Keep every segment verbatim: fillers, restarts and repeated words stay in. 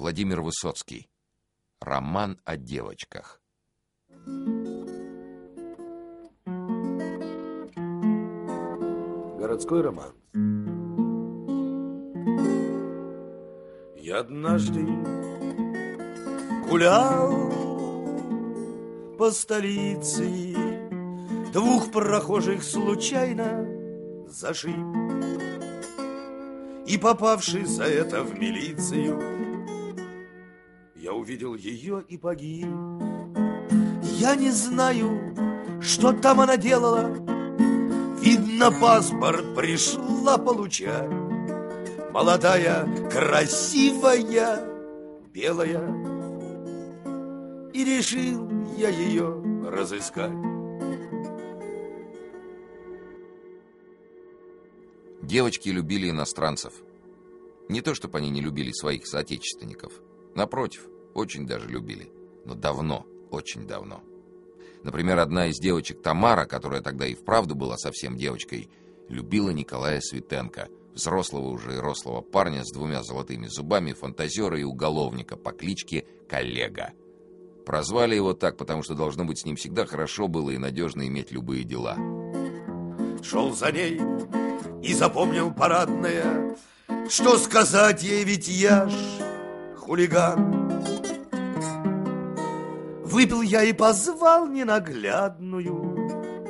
Владимир Высоцкий. Роман о девочках. Городской роман. Я однажды гулял по столице, двух прохожих случайно зашиб, и, попавший за это в милицию, я увидел ее и погиб. Я не знаю, что там она делала. Видно, паспорт пришла получать. Молодая, красивая, белая. И решил я ее разыскать. Девочки любили иностранцев. Не то, чтобы они не любили своих соотечественников. Напротив, очень даже любили. Но давно, очень давно. Например, одна из девочек, Тамара, которая тогда и вправду была совсем девочкой, любила Николая Светенко, взрослого уже и рослого парня с двумя золотыми зубами, фантазера и уголовника по кличке Коллега. Прозвали его так, потому что, должно быть, с ним всегда хорошо было и надежно иметь любые дела. Шел за ней и запомнил парадное. Что сказать ей, ведь я ж хулиган. Выпил я и позвал ненаглядную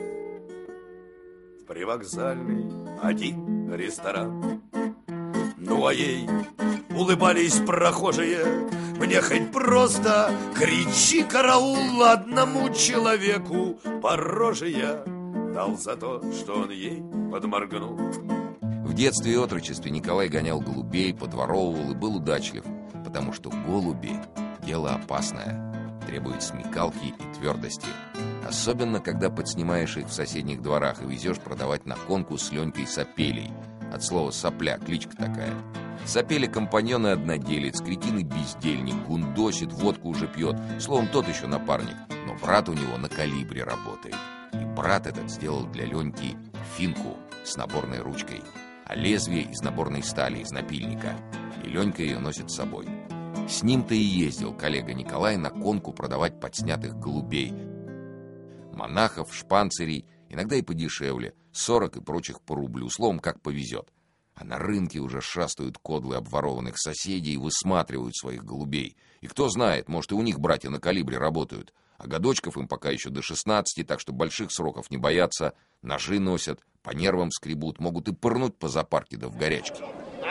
в привокзальный один ресторан. Ну а ей улыбались прохожие. Мне хоть просто кричи караул, одному человеку по роже я дал за то, что он ей подморгнул. В детстве и отрочестве Николай гонял голубей, подворовывал и был удачлив, потому что голуби – дело опасное, требует смекалки и твердости. Особенно, когда подснимаешь их в соседних дворах и везешь продавать на конку с Ленькой Сапелей. От слова «сопля» кличка такая. Сапеля компаньон и одноделец, кретин и бездельник, гундосит, водку уже пьет. Словом, тот еще напарник, но брат у него на калибре работает. И брат этот сделал для Леньки финку с наборной ручкой, а лезвие из наборной стали, из напильника. И Ленька ее носит с собой. С ним-то и ездил коллега Николай на конку продавать подснятых голубей. Монахов, шпанцирей, иногда и подешевле, сорок и прочих по рублю, словом, как повезет. А на рынке уже шастают кодлы обворованных соседей и высматривают своих голубей. И кто знает, может, и у них братья на калибре работают. А годочков им пока еще до шестнадцати, так что больших сроков не боятся, ножи носят, по нервам скребут, могут и пырнуть по запарке да в горячке.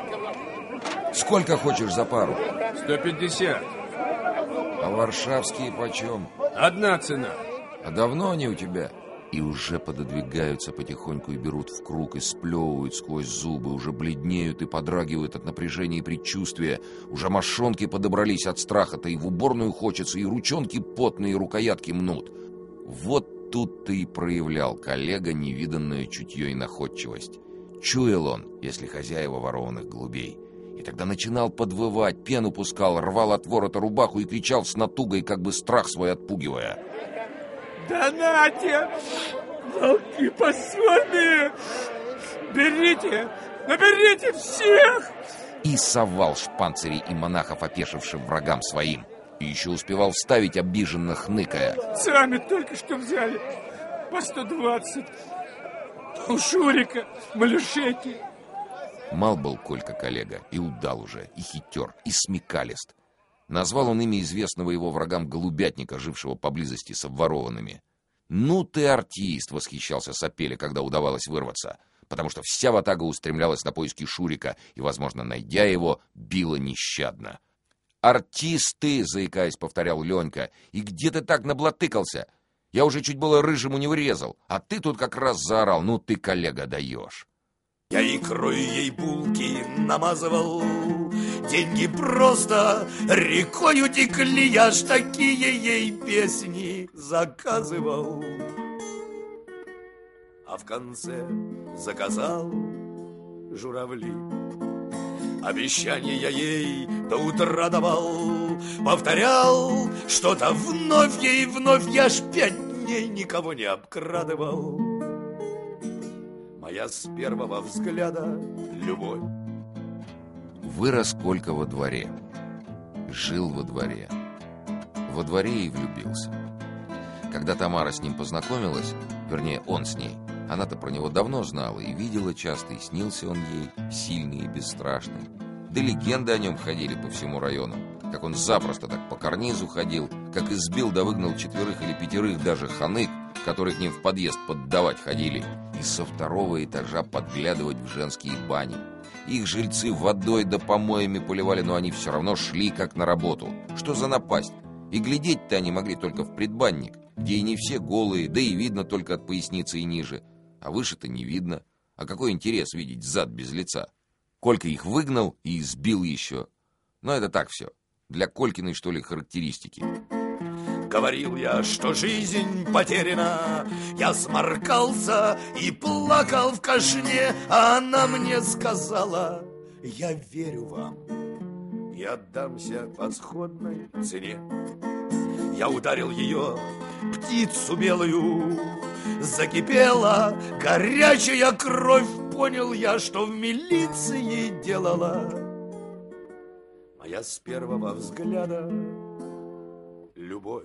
Сколько хочешь за пару? сто пятьдесят. А варшавские почем? Одна цена. А давно они у тебя? И уже пододвигаются потихоньку и берут в круг, и сплевывают сквозь зубы, уже бледнеют и подрагивают от напряжения и предчувствия. Уже мошонки подобрались от страха-то, и в уборную хочется, и ручонки потные, и рукоятки мнут. Вот тут-то и проявлял коллега невиданное чутье и находчивость. Чуял он, если хозяева ворованных голубей. И тогда начинал подвывать, пену пускал, рвал от ворота рубаху и кричал с натугой, как бы страх свой отпугивая. Да нате, волки посольные, берите, наберите всех! И совал шпанцирей и монахов, опешившим врагам своим. И еще успевал вставить, обиженно хныкая. Сами только что взяли по сто двадцать. У Шурика, Малюшеки. Мал был Колька коллега, и удал уже, и хитер, и смекалист. Назвал он имя известного его врагам голубятника, жившего поблизости с обворованными. «Ну ты артист!» — восхищался Сапеля, когда удавалось вырваться, потому что вся ватага устремлялась на поиски Шурика и, возможно, найдя его, била нещадно. «Артист ты!» — заикаясь, повторял Ленька. «И где ты так наблатыкался? Я уже чуть было рыжему не врезал, а ты тут как раз заорал. Ну ты, коллега, даешь!» Я икрой ей булки намазывал, деньги просто рекою текли, я ж такие ей песни заказывал. А в конце заказал журавли. Обещание я ей до утра давал, повторял что-то вновь ей вновь, я ж пять дней никого не обкрадывал. Моя с первого взгляда любовь. Вырос Колька во дворе. Жил во дворе. Во дворе и влюбился. Когда Тамара с ним познакомилась, вернее, он с ней, она-то про него давно знала и видела часто, и снился он ей, сильный и бесстрашный. Да легенды о нем ходили по всему району, как он запросто так по карнизу ходил, как избил да выгнал четверых или пятерых даже ханык, которые к ним в подъезд поддавать ходили, и со второго этажа подглядывать в женские бани. Их жильцы водой да помоями поливали, но они все равно шли как на работу. Что за напасть? И глядеть-то они могли только в предбанник, где и не все голые, да и видно только от поясницы и ниже. А выше-то не видно. А какой интерес видеть зад без лица? Колька их выгнал и избил еще. Но это так все. Для Колькиной, что ли, характеристики. Говорил я, что жизнь потеряна. Я сморкался и плакал в кашне, а она мне сказала: я верю вам и отдамся по сходной цене. Я ударил ее, птицу белую, закипела горячая кровь. Понял я, что в милиции делала моя с первого взгляда любовь.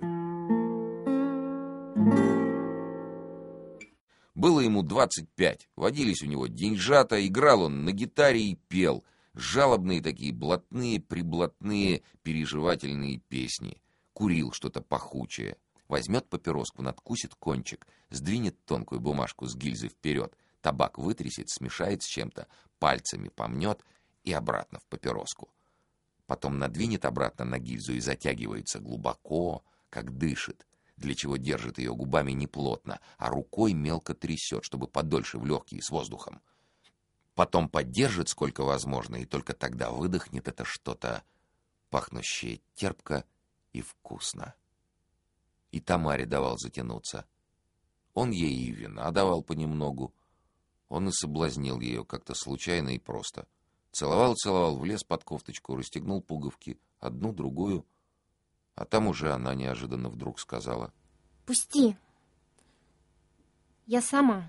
Было ему двадцать пять, водились у него деньжата, играл он на гитаре и пел. Жалобные такие блатные, приблатные, переживательные песни. Курил что-то пахучее. Возьмет папироску, надкусит кончик, сдвинет тонкую бумажку с гильзы вперед, табак вытрясет, смешает с чем-то, пальцами помнет и обратно в папироску. Потом надвинет обратно на гильзу и затягивается глубоко, как дышит, для чего держит ее губами не плотно, а рукой мелко трясет, чтобы подольше в легкие с воздухом. Потом поддержит сколько возможно, и только тогда выдохнет это что-то, пахнущее терпко и вкусно. И Тамаре давал затянуться. Он ей и вина давал понемногу. Он и соблазнил ее как-то случайно и просто. Целовал-целовал, влез под кофточку, расстегнул пуговки, одну, другую. А там уже она неожиданно вдруг сказала: «Пусти. Я сама».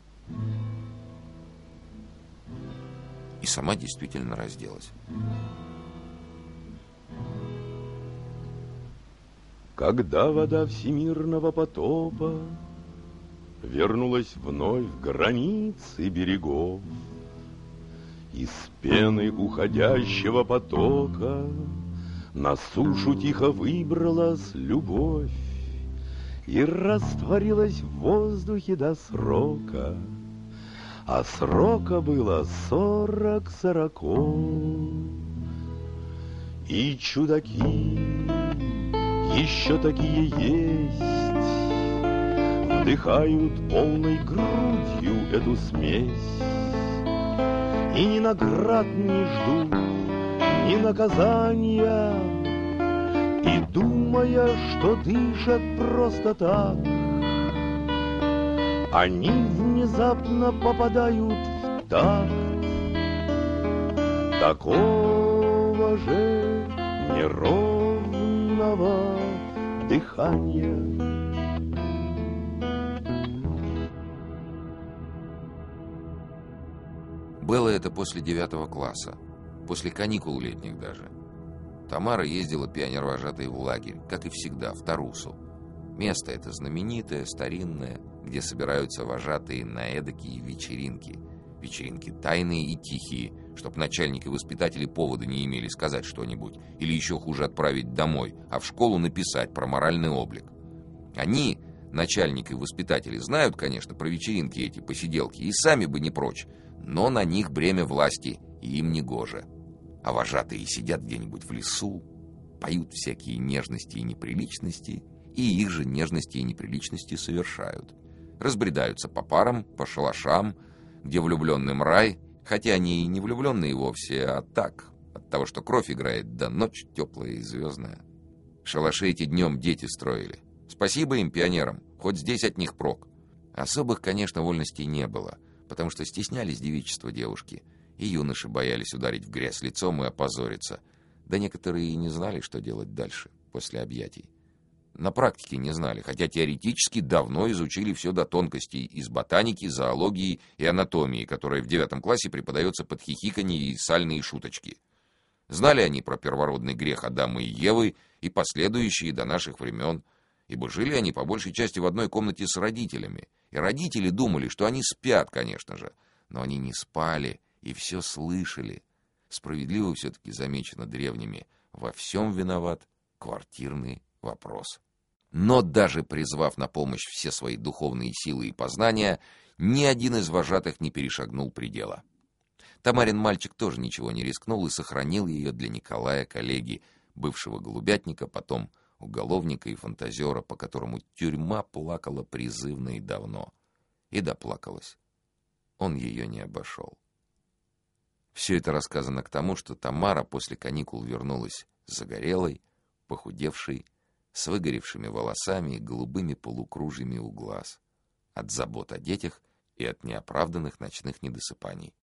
И сама действительно разделась. Когда вода всемирного потопа вернулась вновь к границе берегов, из пены уходящего потока на сушу тихо выбралась любовь и растворилась в воздухе до срока, а срока было сорок сороков. И чудаки еще такие есть, вдыхают полной грудью эту смесь, и ни наград не ждут, ни наказания, и думая, что дышат просто так, они внезапно попадают в такт такого же неровного дыхания. Было это после девятого класса, после каникул летних даже. Тамара ездила пионер-вожатой в лагерь, как и всегда, в Тарусу. Место это знаменитое, старинное, где собираются вожатые на эдакие вечеринки. Вечеринки тайные и тихие, чтоб начальник и воспитатели повода не имели сказать что-нибудь, или еще хуже отправить домой, а в школу написать про моральный облик. Они, начальник и воспитатели, знают, конечно, про вечеринки эти, посиделки, и сами бы не прочь, но на них бремя власти, и им не гоже. А вожатые сидят где-нибудь в лесу, поют всякие нежности и неприличности, и их же нежности и неприличности совершают. Разбредаются по парам, по шалашам, где влюбленным рай, хотя они и не влюбленные вовсе, а так, от того, что кровь играет, да ночь теплая и звездная. Шалаши эти днем дети строили. Спасибо им, пионерам, хоть здесь от них прок. Особых, конечно, вольностей не было, потому что стеснялись девичества девушки, и юноши боялись ударить в грязь лицом и опозориться, да некоторые и не знали, что делать дальше, после объятий. На практике не знали, хотя теоретически давно изучили все до тонкостей из ботаники, зоологии и анатомии, которая в девятом классе преподается под хихиканье и сальные шуточки. Знали они про первородный грех Адама и Евы и последующие до наших времен, ибо жили они по большей части в одной комнате с родителями. И родители думали, что они спят, конечно же, но они не спали и все слышали. Справедливо все-таки замечено древними: во всем виноват квартирный вопрос. Но даже призвав на помощь все свои духовные силы и познания, ни один из вожатых не перешагнул предела. Тамарин мальчик тоже ничего не рискнул и сохранил ее для Николая, коллеги, бывшего голубятника, потом уголовника и фантазера, по которому тюрьма плакала призывно и давно. И доплакалась. Он ее не обошел. Все это рассказано к тому, что Тамара после каникул вернулась загорелой, похудевшей, с выгоревшими волосами и голубыми полукружьями у глаз, от забот о детях и от неоправданных ночных недосыпаний.